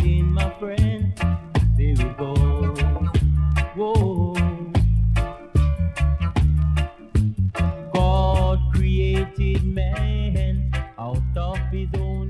in my friend. There we go. Whoa. God created man out of his own